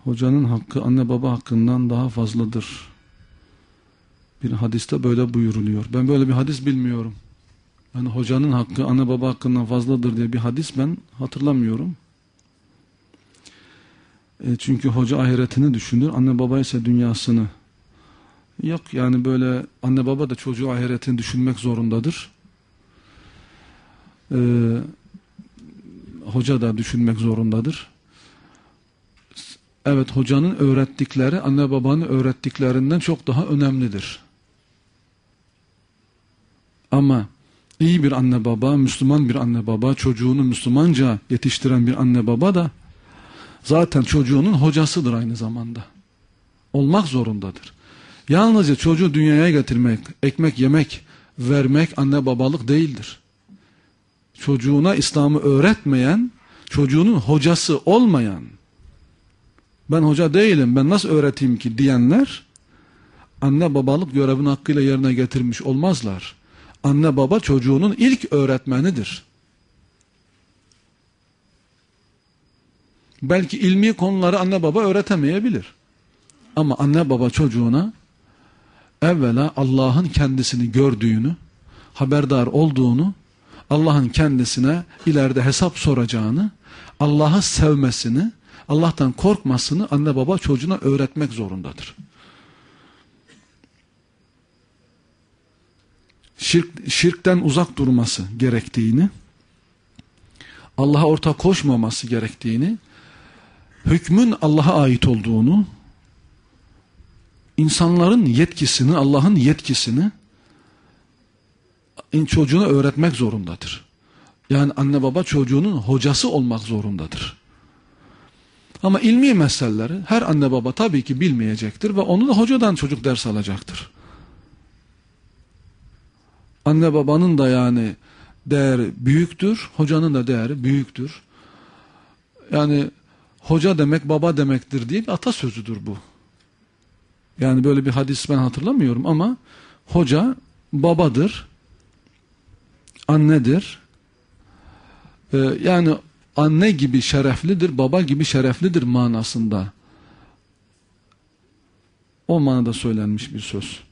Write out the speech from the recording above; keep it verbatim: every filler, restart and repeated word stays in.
Hocanın hakkı anne baba hakkından daha fazladır. Bir hadiste böyle buyuruluyor. Ben böyle bir hadis bilmiyorum. Yani hocanın hakkı anne baba hakkından fazladır diye bir hadis ben hatırlamıyorum. E çünkü hoca ahiretini düşünür, anne baba ise dünyasını. Yok yani böyle anne baba da çocuğu ahiretini düşünmek zorundadır. E, hoca da düşünmek zorundadır. Evet, hocanın öğrettikleri anne babanın öğrettiklerinden çok daha önemlidir. Ama iyi bir anne baba, Müslüman bir anne baba, çocuğunu Müslümanca yetiştiren bir anne baba da zaten çocuğunun hocasıdır aynı zamanda. Olmak zorundadır. Yalnızca çocuğu dünyaya getirmek, ekmek yemek, vermek anne babalık değildir. Çocuğuna İslam'ı öğretmeyen, çocuğunun hocası olmayan, ben hoca değilim, ben nasıl öğreteyim ki diyenler, anne babalık görevini hakkıyla yerine getirmiş olmazlar. Anne baba çocuğunun ilk öğretmenidir. Belki ilmi konuları anne baba öğretemeyebilir. Ama anne baba çocuğuna evvela Allah'ın kendisini gördüğünü, haberdar olduğunu, Allah'ın kendisine ileride hesap soracağını, Allah'ı sevmesini, Allah'tan korkmasını anne baba çocuğuna öğretmek zorundadır. Şirk, şirkten uzak durması gerektiğini, Allah'a ortak koşmaması gerektiğini, hükmün Allah'a ait olduğunu, insanların yetkisini, Allah'ın yetkisini çocuğuna öğretmek zorundadır. Yani anne baba çocuğunun hocası olmak zorundadır. Ama ilmi meseleleri her anne baba tabii ki bilmeyecektir ve onu da hocadan çocuk ders alacaktır. Anne babanın da yani değeri büyüktür, hocanın da değeri büyüktür. Yani hoca demek baba demektir diye bir atasözüdür bu. Yani böyle bir hadis ben hatırlamıyorum ama hoca babadır, annedir. Ee, yani anne gibi şereflidir, baba gibi şereflidir manasında. O manada söylenmiş bir söz.